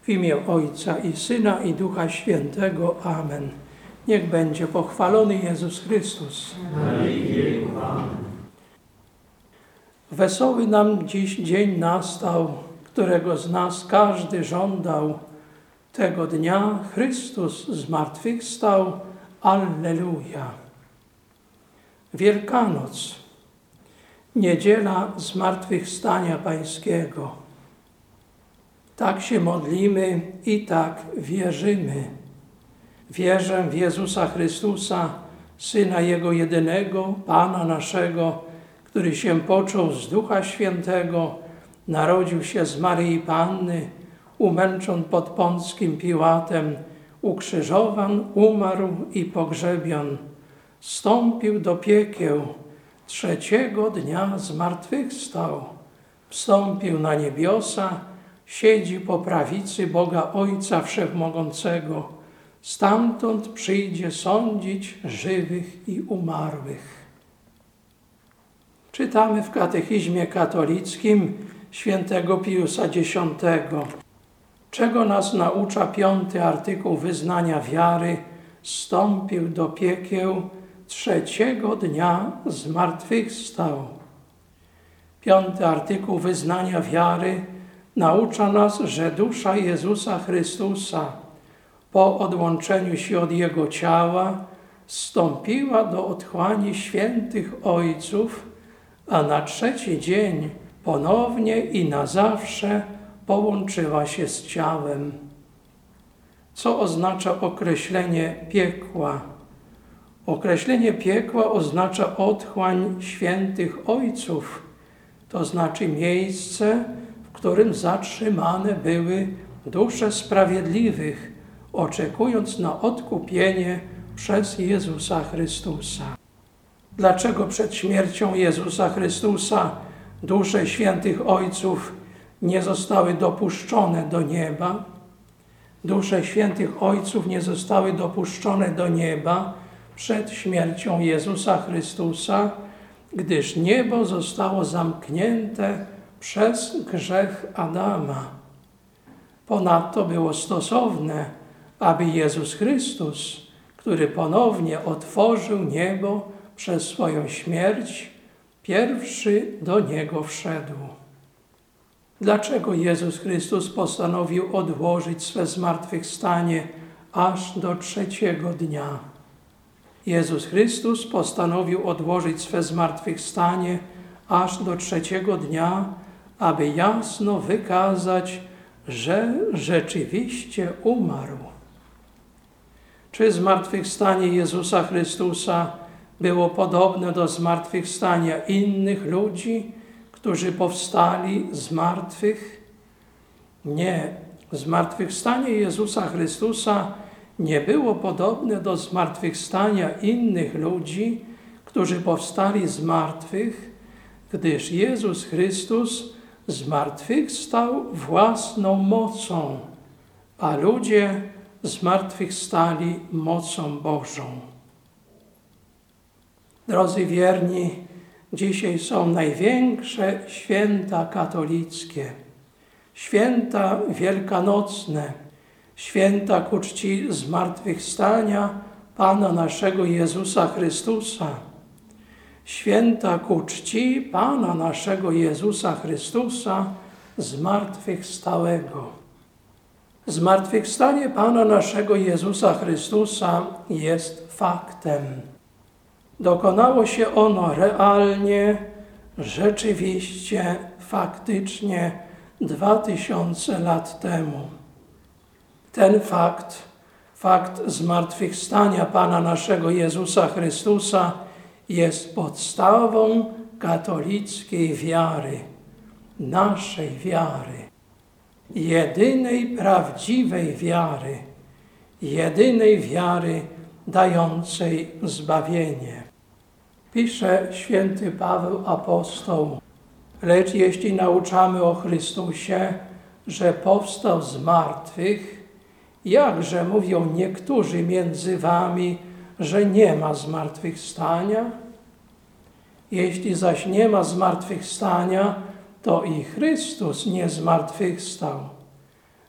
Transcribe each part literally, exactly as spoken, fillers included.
W imię Ojca i Syna i Ducha Świętego. Amen. Niech będzie pochwalony Jezus Chrystus. Wesoły nam dziś dzień nastał, którego z nas każdy żądał. Tego dnia Chrystus zmartwychwstał. Alleluja. Wielkanoc, niedziela zmartwychwstania Pańskiego. Tak się modlimy i tak wierzymy. Wierzę w Jezusa Chrystusa, Syna Jego jedynego, Pana naszego, który się począł z Ducha Świętego, narodził się z Maryi Panny, umęczon pod Pąckim Piłatem, ukrzyżowan, umarł i pogrzebion. Wstąpił do piekieł, trzeciego dnia zmartwychwstał. Wstąpił na niebiosa, siedzi po prawicy Boga Ojca Wszechmogącego. Stamtąd przyjdzie sądzić żywych i umarłych. Czytamy w Katechizmie katolickim świętego Piusa Dziesiątego. Czego nas naucza piąty artykuł wyznania wiary? Wstąpił do piekieł, trzeciego dnia zmartwychwstał. Piąty artykuł wyznania wiary naucza nas, że dusza Jezusa Chrystusa po odłączeniu się od Jego ciała wstąpiła do otchłani świętych ojców, a na trzeci dzień ponownie i na zawsze połączyła się z ciałem. Co oznacza określenie piekła? Określenie piekła oznacza otchłań świętych ojców, to znaczy miejsce, w którym zatrzymane były dusze sprawiedliwych, oczekując na odkupienie przez Jezusa Chrystusa. Dlaczego przed śmiercią Jezusa Chrystusa dusze świętych ojców nie zostały dopuszczone do nieba? Dusze świętych ojców nie zostały dopuszczone do nieba przed śmiercią Jezusa Chrystusa, gdyż niebo zostało zamknięte przez grzech Adama. Ponadto było stosowne, aby Jezus Chrystus, który ponownie otworzył niebo przez swoją śmierć, pierwszy do niego wszedł. Dlaczego Jezus Chrystus postanowił odłożyć swe zmartwychwstanie aż do trzeciego dnia? Jezus Chrystus postanowił odłożyć swe zmartwychwstanie aż do trzeciego dnia, aby jasno wykazać, że rzeczywiście umarł. Czy zmartwychwstanie Jezusa Chrystusa było podobne do zmartwychwstania innych ludzi, którzy powstali z martwych? Nie. Zmartwychwstanie Jezusa Chrystusa nie było podobne do zmartwychwstania innych ludzi, którzy powstali z martwych, gdyż Jezus Chrystus zmartwychwstał własną mocą, a ludzie zmartwychwstali mocą Bożą. Drodzy wierni, dzisiaj są największe święta katolickie, święta wielkanocne, święta ku czci zmartwychwstania Pana naszego Jezusa Chrystusa, święta ku czci Pana naszego Jezusa Chrystusa zmartwychwstałego. Zmartwychwstanie Pana naszego Jezusa Chrystusa jest faktem. Dokonało się ono realnie, rzeczywiście, faktycznie dwa tysiące lat temu. Ten fakt, fakt zmartwychwstania Pana naszego Jezusa Chrystusa jest podstawą katolickiej wiary, naszej wiary, jedynej prawdziwej wiary, jedynej wiary dającej zbawienie. Pisze święty Paweł apostoł: lecz jeśli nauczamy o Chrystusie, że powstał z martwych, jakże mówią niektórzy między wami, że nie ma zmartwychwstania? Jeśli zaś nie ma zmartwychwstania, to i Chrystus nie zmartwychwstał.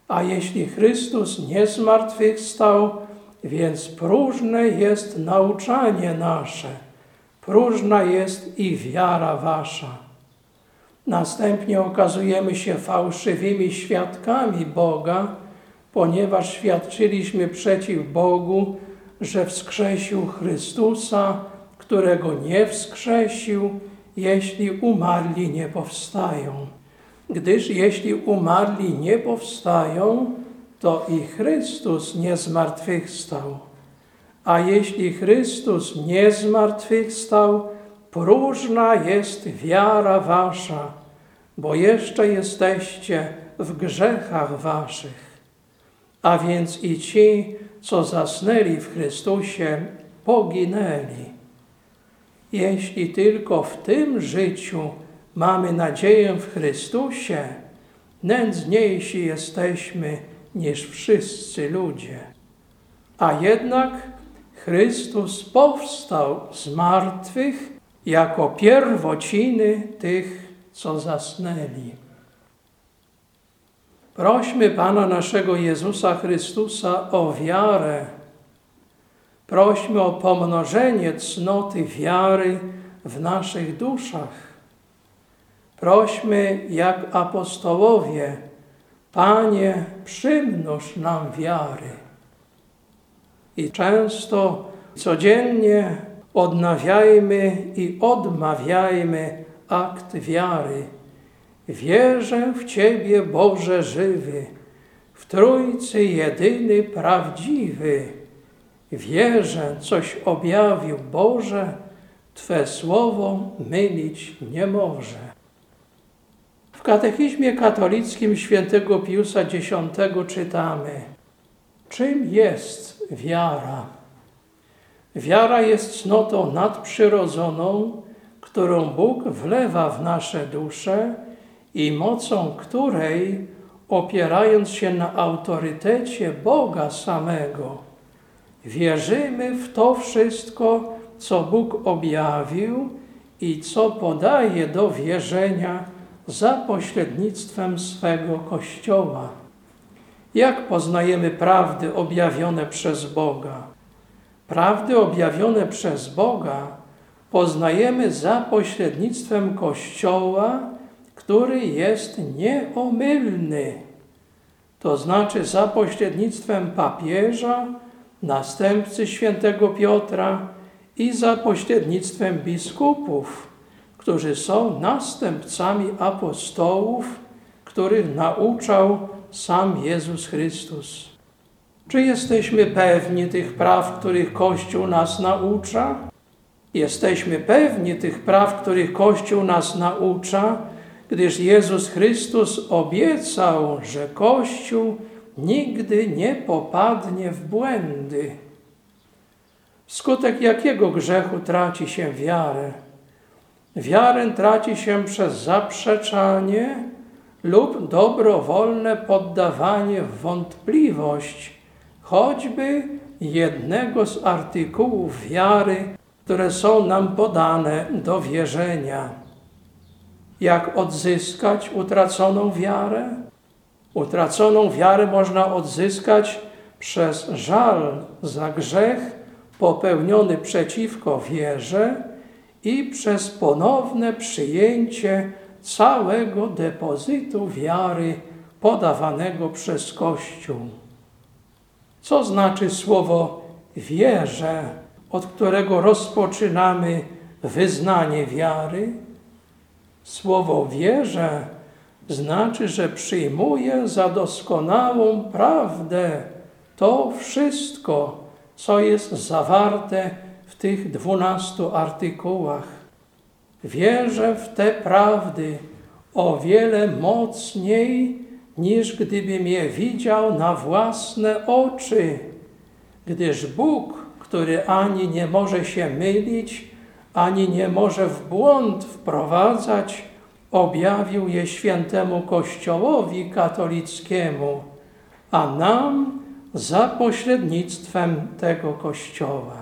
A jeśli Chrystus nie zmartwychwstał, więc próżne jest nauczanie nasze, próżna jest i wiara wasza. Następnie okazujemy się fałszywymi świadkami Boga, ponieważ świadczyliśmy przeciw Bogu, że wskrzesił Chrystusa, którego nie wskrzesił, jeśli umarli nie powstają. Gdyż jeśli umarli nie powstają, to i Chrystus nie zmartwychwstał. A jeśli Chrystus nie zmartwychwstał, próżna jest wiara wasza, bo jeszcze jesteście w grzechach waszych. A więc i ci, co zasnęli w Chrystusie, poginęli. Jeśli tylko w tym życiu mamy nadzieję w Chrystusie, nędzniejsi jesteśmy niż wszyscy ludzie. A jednak Chrystus powstał z martwych jako pierwociny tych, co zasnęli. Prośmy Pana naszego Jezusa Chrystusa o wiarę. Prośmy o pomnożenie cnoty wiary w naszych duszach. Prośmy jak apostołowie: Panie, przymnóż nam wiary. I często, codziennie odnawiajmy i odmawiajmy akt wiary. Wierzę w Ciebie, Boże żywy, w Trójcy jedyny prawdziwy. Wierzę, coś objawił Boże, Twe słowo mylić nie może. W Katechizmie katolickim świętego Piusa Dziesiątego czytamy: czym jest wiara? Wiara jest cnotą nadprzyrodzoną, którą Bóg wlewa w nasze dusze i mocą której, opierając się na autorytecie Boga samego, wierzymy w to wszystko, co Bóg objawił i co podaje do wierzenia za pośrednictwem swego Kościoła. Jak poznajemy prawdy objawione przez Boga? Prawdy objawione przez Boga poznajemy za pośrednictwem Kościoła, który jest nieomylny. To znaczy za pośrednictwem papieża, następcy świętego Piotra i za pośrednictwem biskupów, którzy są następcami apostołów, których nauczał sam Jezus Chrystus. Czy jesteśmy pewni tych praw, których Kościół nas naucza? Jesteśmy pewni tych praw, których Kościół nas naucza, gdyż Jezus Chrystus obiecał, że Kościół nigdy nie popadnie w błędy. Wskutek jakiego grzechu traci się wiarę? Wiarę traci się przez zaprzeczanie lub dobrowolne poddawanie w wątpliwość choćby jednego z artykułów wiary, które są nam podane do wierzenia. Jak odzyskać utraconą wiarę? Utraconą wiarę można odzyskać przez żal za grzech popełniony przeciwko wierze i przez ponowne przyjęcie całego depozytu wiary podawanego przez Kościół. Co znaczy słowo wierzę, od którego rozpoczynamy wyznanie wiary? Słowo wierzę znaczy, że przyjmuję za doskonałą prawdę to wszystko, co jest zawarte w tych dwunastu artykułach. Wierzę w te prawdy o wiele mocniej, niż gdybym je widział na własne oczy, gdyż Bóg, który ani nie może się mylić, ani nie może w błąd wprowadzać, objawił je świętemu Kościołowi katolickiemu, a nam za pośrednictwem tego Kościoła.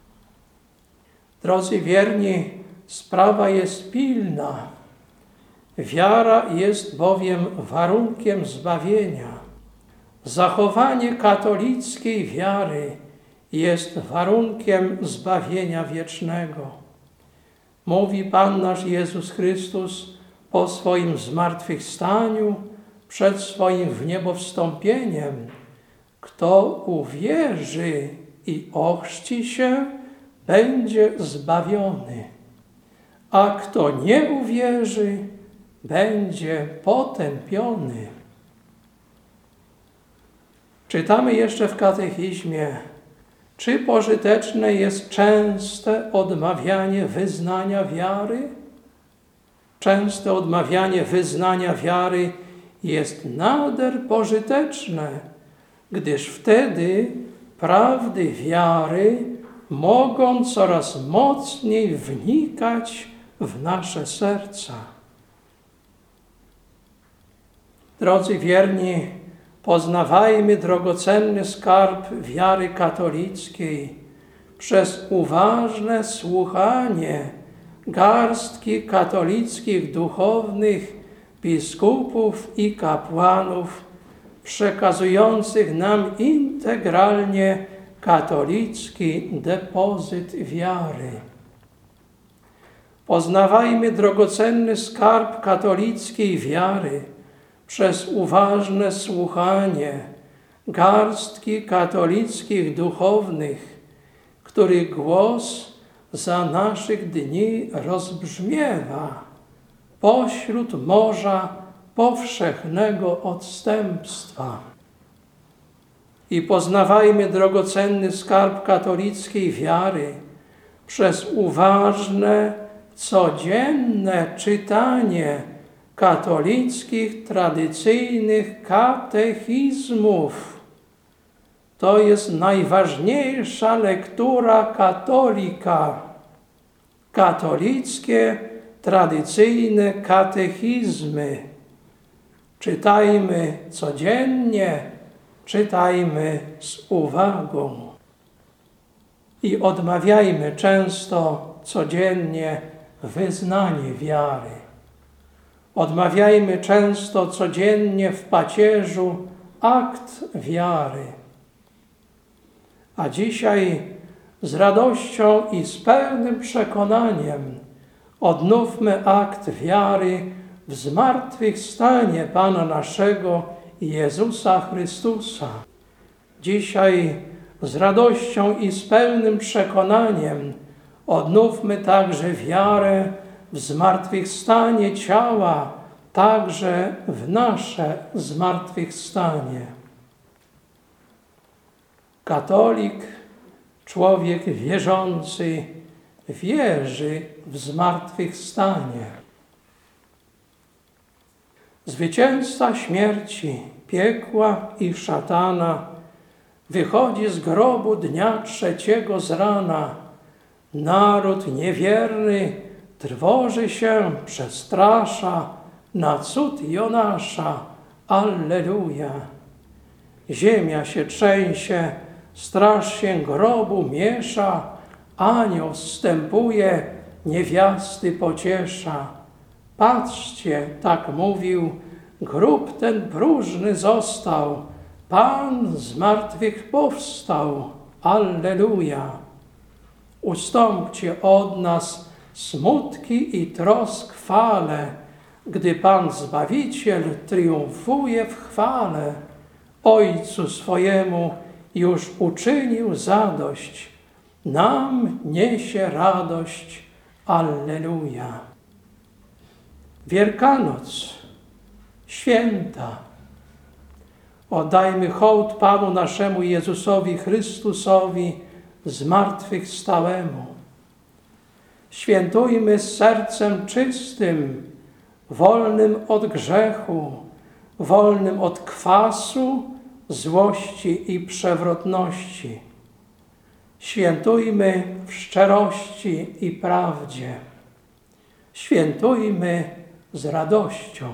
Drodzy wierni, sprawa jest pilna. Wiara jest bowiem warunkiem zbawienia. Zachowanie katolickiej wiary jest warunkiem zbawienia wiecznego. Mówi Pan nasz Jezus Chrystus po swoim zmartwychwstaniu, przed swoim wniebowstąpieniem: kto uwierzy i ochrzci się, będzie zbawiony, a kto nie uwierzy, będzie potępiony. Czytamy jeszcze w katechizmie: czy pożyteczne jest częste odmawianie wyznania wiary? Częste odmawianie wyznania wiary jest nader pożyteczne, gdyż wtedy prawdy wiary mogą coraz mocniej wnikać w nasze serca. Drodzy wierni, poznawajmy drogocenny skarb wiary katolickiej przez uważne słuchanie garstki katolickich duchownych, biskupów i kapłanów przekazujących nam integralnie katolicki depozyt wiary. Poznawajmy drogocenny skarb katolickiej wiary przez uważne słuchanie garstki katolickich duchownych, których głos za naszych dni rozbrzmiewa pośród morza powszechnego odstępstwa. I poznawajmy drogocenny skarb katolickiej wiary przez uważne, codzienne czytanie katolickich, tradycyjnych katechizmów. To jest najważniejsza lektura katolika. Katolickie, tradycyjne katechizmy. Czytajmy codziennie, czytajmy z uwagą. I odmawiajmy często, codziennie wyznanie wiary. Odmawiajmy często, codziennie w pacierzu akt wiary. A dzisiaj z radością i z pełnym przekonaniem odnówmy akt wiary w zmartwychwstanie Pana naszego Jezusa Chrystusa. Dzisiaj z radością i z pełnym przekonaniem odnówmy także wiarę w zmartwychwstanie ciała, także w nasze zmartwychwstanie. Katolik, człowiek wierzący, wierzy w zmartwychwstanie. Zwycięzca śmierci, piekła i szatana wychodzi z grobu dnia trzeciego z rana. Naród niewierny trwoży się, przestrasza na cud Jonasza. Alleluja! Ziemia się trzęsie, straż się grobu miesza, anioł zstępuje, niewiasty pociesza. Patrzcie, tak mówił, grób ten próżny został, Pan z martwych powstał. Alleluja! Ustąpcie od nas smutki i trosk fale, gdy Pan Zbawiciel triumfuje w chwale. Ojcu swojemu już uczynił zadość, nam niesie radość. Alleluja! Wielkanoc, święta. Oddajmy hołd Panu naszemu Jezusowi Chrystusowi zmartwychwstałemu. Świętujmy z sercem czystym, wolnym od grzechu, wolnym od kwasu, złości i przewrotności. Świętujmy w szczerości i prawdzie. Świętujmy z radością.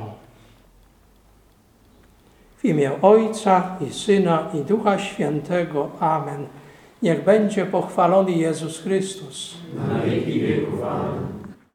W imię Ojca i Syna i Ducha Świętego. Amen. Niech będzie pochwalony Jezus Chrystus. Na wieki wieków. Amen.